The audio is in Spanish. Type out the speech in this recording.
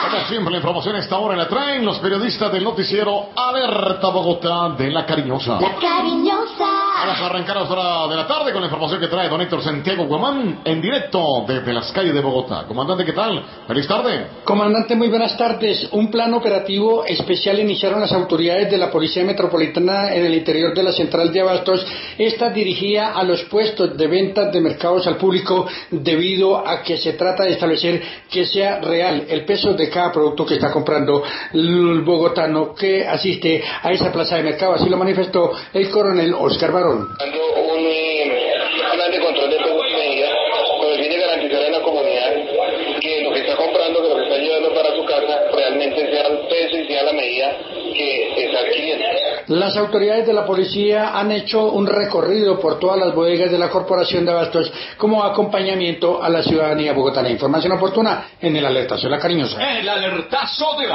Como siempre, la información a esta hora la traen los periodistas del noticiero Alerta Bogotá de La Cariñosa. La Cariñosa. Vamos a arrancar a las horas de la tarde con la información que trae don Héctor Santiago Guamán en directo desde las calles de Bogotá. Comandante, ¿qué tal? Feliz tarde. Comandante, muy buenas tardes. Un plan operativo especial iniciaron las autoridades de la Policía Metropolitana en el interior de la central de abastos. Esta dirigida a los puestos de ventas de mercados al público debido a que se trata de establecer que sea real el peso de cada producto que está comprando el bogotano que asiste a esa plaza de mercado. Así lo manifestó el coronel Oscar Barón. Un plan de control de pesos y medidas con el fin de garantizar a la comunidad que lo que está comprando, que lo que está llevando para su casa realmente sea el peso y sea la medida que está adquiriendo. Las autoridades de la policía han hecho un recorrido por todas las bodegas de la Corporación de Abastos como acompañamiento a la ciudadanía bogotana. Información oportuna en el Alertazo de La Cariñosa. El Alertazo de la